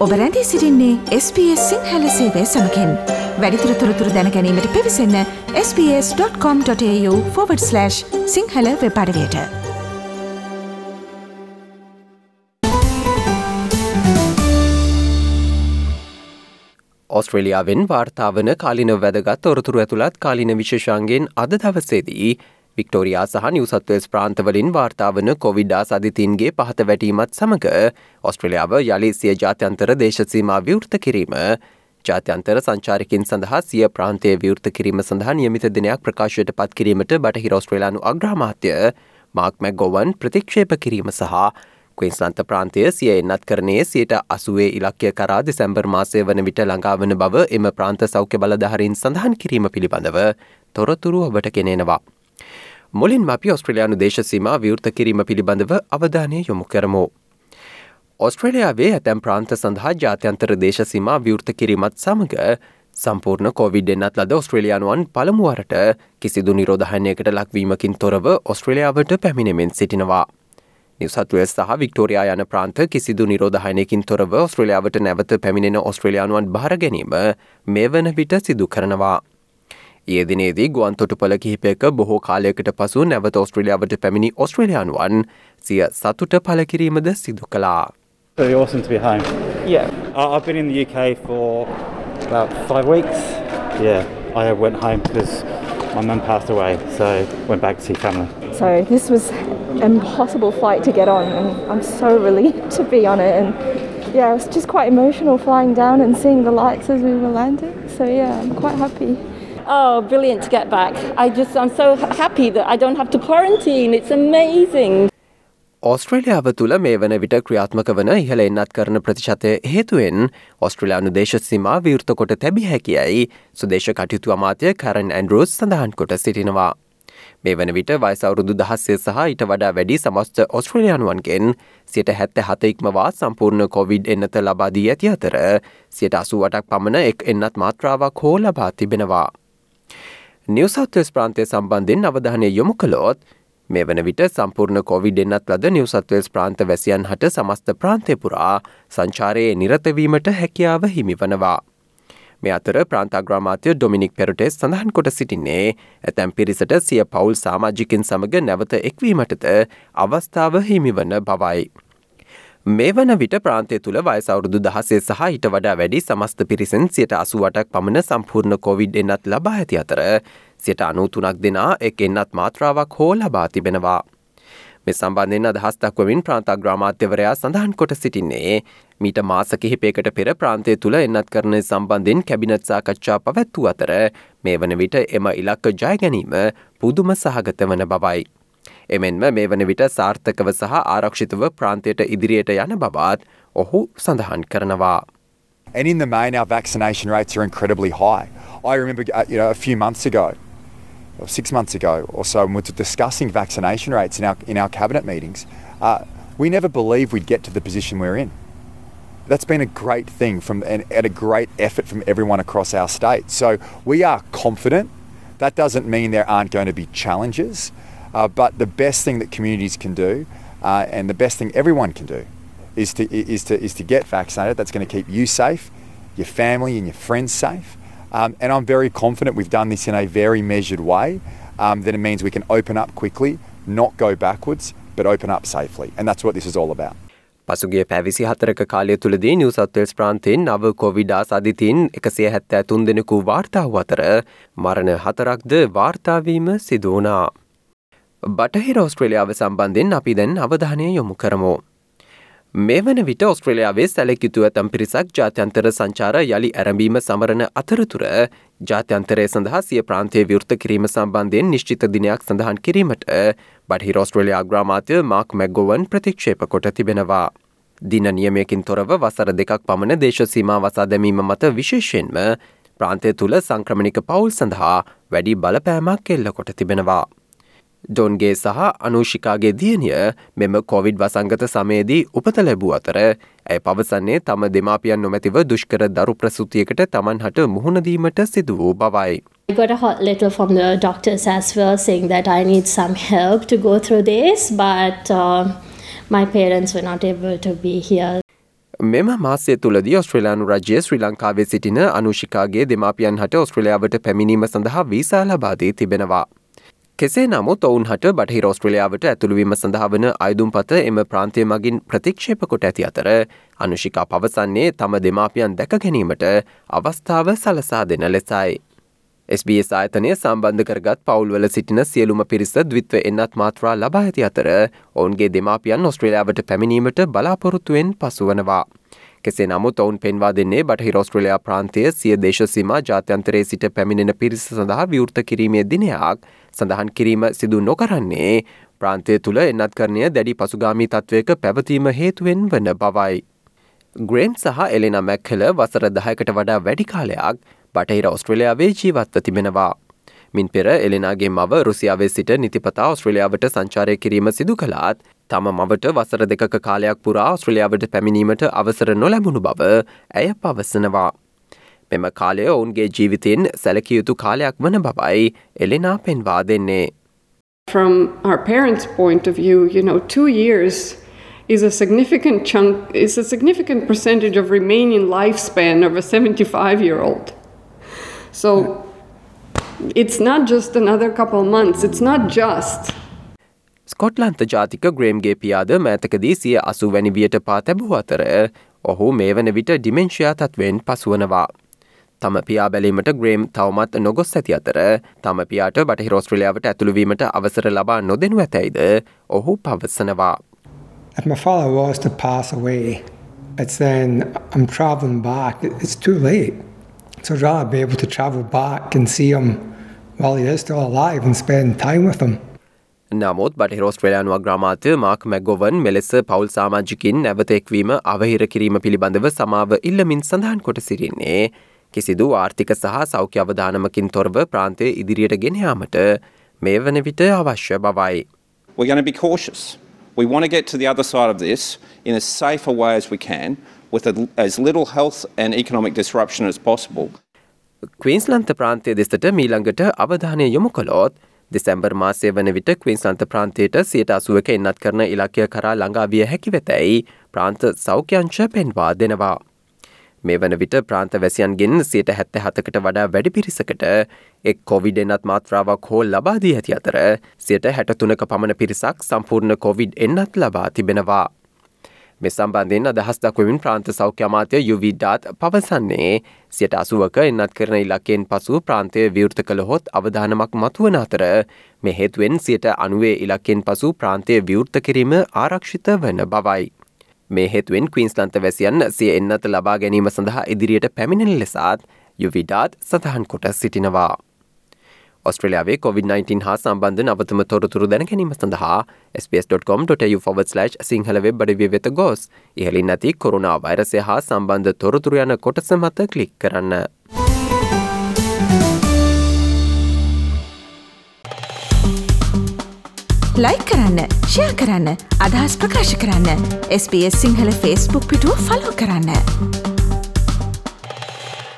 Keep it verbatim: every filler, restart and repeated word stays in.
ඔබ රැඳී සිටින්නේ එස් බී එස් සිංහල සේවය සමගින්. වැඩිදුර තොරතුරු දැන ගැනීමට පිවිසන්න S B S dot com dot A U forward slash Sinhala web අඩවියට. ඔස්ට්‍රේලියාවෙන් වාර්තා වන කාලින වැදගත් තොරතුරු ඇතුළත් කාලින විශේෂාංගෙන් අද දවසේදී වික්ටෝරියා සහ නිව් සවුත් වේල්ස් ප්‍රාන්තවලින් වාර්තා වන කොවිඩ් ආසාදිතයින්ගේ පහත වැටීමත් සමග ඔස්ට්‍රේලියාව යලි සිය ජාත්‍යන්තර දේශ සීමා විවෘත කිරීම, ජාත්‍යන්තර සංචාරකයන් සඳහා සිය ප්‍රාන්තයේ විවෘත කිරීම සඳහා නියමිත දිනයක් ප්‍රකාශයට පත් කිරීමට බටහිර ඔස්ට්‍රේලියානු අග්‍රාමාත්‍ය මාක් මැක්ගෝවන් ප්‍රතික්ෂේප කිරීම සහ ක්වීන්ස්ලන්ත ප්‍රාන්තය සිය එන්නත්කරණයේ සියයට අසූවේ ඉලක්කය කරා දෙසැම්බර් මාසය වන විට ළඟා වන බව එම ප්‍රාන්ත සෞඛ්‍ය බලධාරීන් සඳහන් කිරීම පිළිබඳව තොරතුරු ඔබට ගෙනෙනවා. මුලින්ම අපි ඔස්ට්‍රේලියානු දේශ සීමා විවෘත කිරීම පිළිබඳව අවධානය යොමු කරමු. ඔස්ට්‍රේලියාවේ ඇතැම් ප්‍රාන්ත සඳහා ජාත්‍යන්තර දේශ සීමා විවෘත කිරීමත් සමග සම්පූර්ණ කොවිඩ් එන්නත් ලද ඔස්ට්‍රේලියානුවන් පළමුවරට කිසිදු නිරෝධහනයකට ලක්වීමකින් තොරව ඔස්ට්‍රේලියාවට පැමිණෙමින් සිටිනවා. නිව් සවුත් වේල්ස් සහ වික්ටෝරියා යන ප්‍රාන්ත කිසිදු නිරෝධහනයකින් තොරව ඔස්ට්‍රේලියාවට නැවත පැමිණෙන ඔස්ට්‍රේලියානුවන් බාර ගැනීම මේ වන විට සිදු කරනවා. ඊයේ දිනේදී ගුවන් තොටුපළ කිහිපයක බොහෝ කාලයකට පසු නැවත ඔස්ට්‍රේලියාවට පැමිණි ඔස්ට්‍රේලියානුවන් සිය සතුට පළ කිරීමද සිදු කළා. Very awesome to be home. Yeah, uh, I've been in the U K for about five weeks. Yeah, I went home because my mum passed away, so went back to see family. So this was an impossible flight to get on, and I'm so relieved to be on it. And yeah, it was just quite emotional flying down and seeing the lights as we were landing. So yeah, I'm quite happy. Oh, brilliant to get back. I just, I'm so happy that I don't have to quarantine. It's amazing. ඔස්ට්‍රේලියාව තුළ මේ වන විට ක්‍රියාත්මක වන ඉහළ එන්නත් කරන ප්‍රතිශතය හේතුවෙන් ඔස්ට්‍රේලියානු දේශ සීමා විවෘත කොට තැබිය හැකියයි සුදේශ කටයුතු අමාත්‍ය කරන් ඇන්ඩ්‍රූස් සඳහන් කොට සිටිනවා. මේ වන විට වයස අවුරුදු දහස්සේ සහ ඊට වඩා වැඩි සමස්ත ඔස්ට්‍රේලියානුවන්ගෙන් සියයට හැත්තෑ හත ඉක්මවා සම්පූර්ණ කොවිඩ් එන්නත ලබා දී ඇති අතර සියයට අසූ අටක් පමණ එක් එන්නත් මාත්‍රාවක් හෝ ලබා තිබෙනවා. නිව් සවුත් වේල්ස් ප්‍රාන්තය සම්බන්ධයෙන් අවධානය යොමු කළොත් මේ වන විට සම්පූර්ණ කොවිඩ් එන්නත් ලද නිව් සවුත් වේල්ස් ප්‍රාන්ත වැසියන් හට සමස්ත ප්‍රාන්තය පුරා සංචාරයේ නිරතවීමට හැකියාව හිමිවනවා. මේ අතර ප්‍රාන්ත අග්‍රාමාත්‍ය ඩොමිනික් පෙරටෙස් සඳහන් කොට සිටින්නේ ඇතැම් පිරිසට සිය පවුල් සමාජිකින් සමග නැවත එක්වීමටද අවස්ථාව හිමිවන බවයි. මේ වන විට ප්‍රාන්තය තුළ වයස අවුරුදු දහසේ සහ ඊට වඩා වැඩි සමස්ත පිරිසෙන් සියයට අසූ අටක් පමණ සම්පූර්ණ කොවිඩ් එන්නත් ලබා ඇති අතර සියයට අනූ තුනක් දෙනා එක් එන්නත් මාත්‍රාවක් හෝ ලබා තිබෙනවා. මේ සම්බන්ධයෙන් අදහස් දක්වමින් ප්‍රාන්ත අග්‍රාමාත්‍යවරයා සඳහන් කොට සිටින්නේ මීට මාස කිහිපයකට පෙර ප්‍රාන්තය තුළ එන්නත් කරන සම්බන්ධයෙන් කැබිනට් සාකච්ඡා පැවැත්වූ අතර මේ වන විට එම ඉලක්ක ජය ගැනීම පුදුම සහගත වන බවයි. එමෙන්ම මේ වන විට සාර්ථකව සහ ආරක්ෂිතව ප්‍රාන්තයට ඉදිරියට යන බවත් ඔහු සඳහන් කරනවා. And in the main, our vaccination rates are incredibly high. I remember, uh, you know, a few months ago, or six months ago or so, when we were discussing vaccination rates in our in our cabinet meetings, uh, we never believed we'd get to the position we're in. That's been a great thing from and, and a great effort from everyone across our state. So we are confident. That doesn't mean there aren't going to be challenges, uh, but the best thing that communities can do, uh, and the best thing everyone can do, is to is to is to get vaccinated. That's going to keep you safe, your family and your friends safe. Um, and I'm very confident we've done this in a very measured way. Um, that it means we can open up quickly, not go backwards, but open up safely. And that's what this is all about. පසුගිය පැවිසි හතරක කාලය තුළදී New South Wales ප්‍රාන්තයෙන් නව Covid ආසාදිතයින් එකසිය හැත්තෑ තුන් දෙනෙකු වාර්තා වූ අතර මරණ හතරක්ද වාර්තා වීම සිදු වුණා. බටහිර ඔස්ට්‍රේලියාව සම්බන්ධයෙන් අපි දැන් අවධානය යොමු කරමු. මේ වන විට ඔස්ට්‍රේලියාවේ සැලකියුතු ඇතැම් පිරිසක් ජාත්‍යන්තර සංචාර යළි ඇරඹීම සමරන අතරතුර ජාත්‍යන්තරය සඳහා සිය ප්‍රාන්තය විවෘත කිරීම සම්බන්ධයෙන් නිශ්චිත දිනයක් සඳහන් කිරීමට බටහිර ඔස්ට්‍රේලියා අග්‍රාමාත්‍ය මාක් මැක්ගෝවන් ප්‍රතික්ෂේප කොට තිබෙනවා. දින නියමයකින් තොරව වසර දෙකක් පමණ දේශ සීමා වසා දැමීම මත විශේෂයෙන්ම ප්‍රාන්තය තුළ සංක්‍රමණික පවුල් සඳහා වැඩි බලපෑමක් එල්ල කොට තිබෙනවා. ඩොන්ගේ සහ අනුෂිකාගේ දියණිය මෙම කොවිඩ් වසංගත සමයේදී උපත ලැබූ අතර ඇය පවසන්නේ තම දෙමාපියන් නොමැතිව දුෂ්කර දරු ප්‍රසූතියකට තමන් හට මුහුණ දීමට සිදු වූ බවයි. I got a hot letter from the doctors as well saying that I need some help to go through this, but uh, my parents were not able to be here. මෙම මාසය තුළදී ඔස්ට්‍රේලියානු රජය ශ්‍රී ලංකාවේ සිටින අනුෂිකාගේ දෙමාපියන් හට ඔස්ට්‍රේලියාවට පැමිණීම සඳහා වීසා ලබා දී තිබෙනවා. කෙසේ නමුත් ඔවුන් හට බටහිර ඔස්ට්‍රේලියාවට ඇතුළුවීම සඳහා වන අයදුම්පත එම ප්‍රාන්තය මගින් ප්‍රතික්ෂේප කොට ඇති අතර අනුෂිකා පවසන්නේ තම දෙමාපියන් දැක ගැනීමට අවස්ථාව සලසා දෙන ලෙසයි. එස් බී එස් ආයතනය සම්බන්ධ කරගත් පවුල්වල සිටින සියලුම පිරිස ද්විත්ව එන්නත් මාත්‍රා ලබා ඇති අතර ඔවුන්ගේ දෙමාපියන් ඔස්ට්‍රේලියාවට පැමිණීමට බලාපොරොත්තුවෙන් පසුවනවා. කෙසේ නමුත් ඔවුන් පෙන්වා දෙන්නේ බටහිර ඔස්ට්‍රේලියා ප්‍රාන්තය සිය දේශසීමා ජාත්‍යන්තරයේ සිට පැමිණෙන පිරිස සඳහා විවෘත කිරීමේ දිනයක් සඳහන් කිරීම සිදු නොකරන්නේ ප්‍රාන්තය තුළ එන්නත්කරණය දැඩි පසුගාමී තත්ත්වයක පැවතීම හේතුවෙන් වන බවයි. ග්‍රේම් සහ එලෙනා මැක්කල වසර දහයකට වඩා වැඩි කාලයක් බටහිර ඔස්ට්‍රේලියාවේ ජීවත්ව තිබෙනවා. මින් පෙර එලෙනාගේ මව රුසියාවේ සිට නිතිපතා ඔස්ට්‍රේලියාවට සංචාරය කිරීම සිදු කළාත් තම මවට වසර දෙකක කාලයක් පුරා ඔස්ට්‍රේලියාවට පැමිණීමට අවසර නොලැබුණු බව ඇය පවසනවා. මෙම කාලය ඔවුන්ගේ ජීවිතයෙන් සැලකිය යුතු කාලයක් වන බවයි එලෙනා පෙන්වා දෙන්නේ. From our parents' point of view, you know, two years is a significant chunk, is a significant percentage of remaining lifespan of a seventy-five-year-old. So it's not just another couple of months, it's not just. ස්කොට්ලන්ත ජාතික ග්‍රේම්ගේ පියාද මෑතකදී සිය අසු වැනි වියට පා තැබූ අතර ඔහු මේ වන විට ඩිමෙන්ෂයා තත්වෙන් පසුවනවා. තම පියා බැලීමට ග්‍රේම් තවමත් නොගොස් ඇති අතර තම පියාට බටහිර ඔස්ට්‍රේලියාවට ඇතුළුවීමට අවසර ලබා නොදෙනු ඇතැයිද ඔහු පවසනවා. If my father was to pass away, it's then I'm travelling back. It's too late. So I'd rather be able to travel back and see him while he is still alive and spend time with him. නමුත් බටහිර ඔස්ට්‍රේලියානු අග්‍රාමාත්‍ය mark මැග්ගොවන් මෙලෙස පවුල් සමාජිකින් නැවත එක්වීම අවහිර කිරීම පිළිබඳව සමාව ඉල්ලමින් සඳහන් කොට සිටින්නේ කිසිදු ආර්ථික සහ සෞඛ්‍ය අවදානමකින් තොරව ප්‍රාන්තය ඉදිරියට ගෙන යාමට මේ වන විට අවශ්‍ය බවයි. We're going to be cautious. We want to get to the other side of this in as safe a way as we can with as little health and economic disruption as possible. ක්වීන්ස්ලන්ත ප්‍රාන්තය දෙසට මීළඟට අවධානය යොමු කළොත් දෙසැම්බර් මාසය වන විට ක්වීන්ස්ලන්ත ප්‍රාන්තයට සියයට අසූවක එන්නත් කරන ඉලක්කය කරා ළඟා විය හැකි වෙතැයි ප්‍රාන්ත සෞඛ්‍යංශ පෙන්වා දෙනවා. මේ වන විට ප්‍රාන්ත වැසියන්ගෙන් සියයට හැත්තෑ හතකට වඩා වැඩි පිරිසකට එක් කොවිඩ් එන්නත් මාත්‍රාවක් හෝ ලබා දී ඇති අතර සියයට හැටතුනක පමණ පිරිසක් සම්පූර්ණ කොවිඩ් එන්නත් ලබා තිබෙනවා. මේ සම්බන්ධයෙන් අදහස් දක්වමින් ප්‍රාන්ත සෞඛ්‍ය අමාත්‍ය යුවී ඩාත් පවසන්නේ සියයට අසූවක එන්නත් කරන ඉලක්කයෙන් පසු ප්‍රාන්තය විවෘත කළහොත් අවධානමක් මතුවන අතර මේ හේතුවෙන් සියයට අනූවේ ඉලක්කයෙන් පසු ප්‍රාන්තය විවෘත කිරීම ආරක්ෂිත වන බවයි. මේ හේතුවෙන් ක්වීන්ස්ලන්ත වැසියන් සිය එන්නත ලබා ගැනීම සඳහා ඉදිරියට පැමිණෙන ලෙසත් යුවී ඩාත් සඳහන් කොට සිටිනවා. ඔස්ට්‍රේලියාවේ කොවිඩ් නයින්ටීන් හා සම්බන්ධ නවතම තොරතුරු දැන ගැනීම සඳහා S B S dot com dot A U forward slash Sinhala web අඩවිය වෙත ගොස් ඉහළින් නැති කොරෝනා වෛරසය හා සම්බන්ධ තොරතුරු යන කොටස මත ක්ලික් කරන්න. ලයික් කරන්න, ෂෙයා කරන්න, අදහස් ප්‍රකාශ කරන්න. S B S Sinhala Facebook පිටුව ෆලෝ කරන්න.